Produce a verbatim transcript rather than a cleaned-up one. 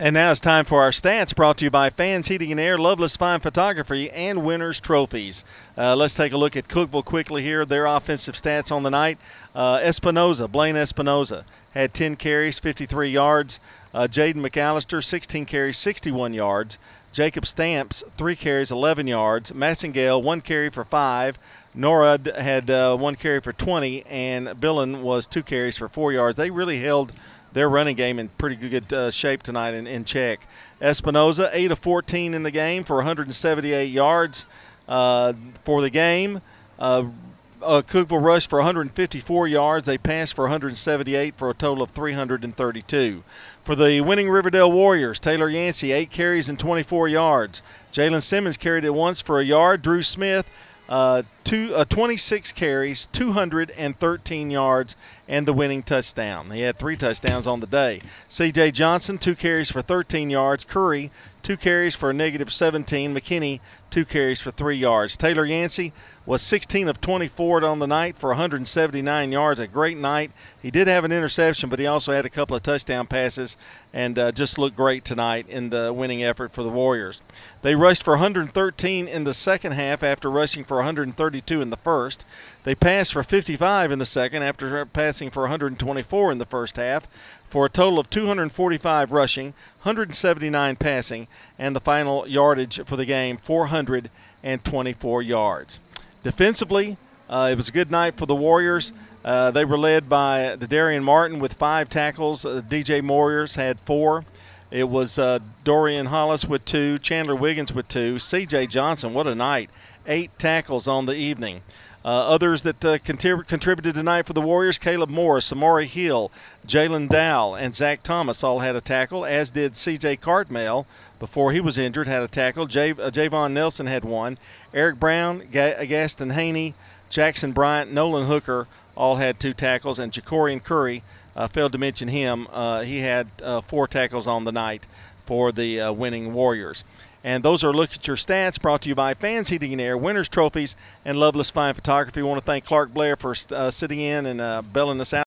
And now it's time for our stats, brought to you by Fans Heating and Air, Loveless Fine Photography, and Winners Trophies. Uh, let's take a look at Cookeville quickly here. Their offensive stats on the night. Uh, Espinoza, Blaine Espinoza, had ten carries, fifty-three yards. Uh, Jaden McAllister, sixteen carries, sixty-one yards. Jacob Stamps, three carries, eleven yards. Massengale, one carry for five. Norad had uh, one carry for twenty, and Billen was two carries for four yards. They really held their running game in pretty good uh, shape tonight in, in check. Espinoza, eight of fourteen in the game for one hundred seventy-eight yards uh, for the game. Uh, uh, Cookeville rushed for one hundred fifty-four yards. They passed for one hundred seventy-eight for a total of three hundred thirty-two. For the winning Riverdale Warriors, Taylor Yancey, eight carries and twenty-four yards. Jalen Simmons carried it once for a yard. Drew Smith, Uh, two, uh, twenty-six carries, two hundred thirteen yards, and the winning touchdown. He had three touchdowns on the day. C J Johnson, two carries for thirteen yards. Curry, two carries for a negative seventeen. McKinney, two carries for three yards. Taylor Yancey was sixteen of twenty-four on the night for one hundred seventy-nine yards. A great night. He did have an interception, but he also had a couple of touchdown passes and uh, just looked great tonight in the winning effort for the Warriors. They rushed for one hundred thirteen in the second half after rushing for one hundred thirty-two in the first. They passed for fifty-five in the second after passing for one hundred twenty-four in the first half, for a total of two hundred forty-five rushing, one hundred seventy-nine passing, and the final yardage for the game, four hundred twenty-four yards. Defensively, uh, it was a good night for the Warriors. Uh, they were led by Darian Martin with five tackles. Uh, D J Moyers had four. It was uh, Dorian Hollis with two, Chandler Wiggins with two, C J Johnson, what a night, eight tackles on the evening. Uh, others that uh, contrib- contributed tonight for the Warriors, Caleb Morris, Samori Hill, Jalen Dowell, and Zach Thomas all had a tackle, as did C J Cartmell before he was injured, had a tackle. J- uh, Javon Nelson had one. Eric Brown, Ga- Gaston Haney, Jackson Bryant, Nolan Hooker all had two tackles, and Jacorian Curry, uh, failed to mention him, uh, he had uh, four tackles on the night for the uh, winning Warriors. And those are Look at Your Stats, brought to you by Fans Heating and Air, Winners Trophies, and Loveless Fine Photography. We want to thank Clark Blair for uh, sitting in and uh, bailing us out.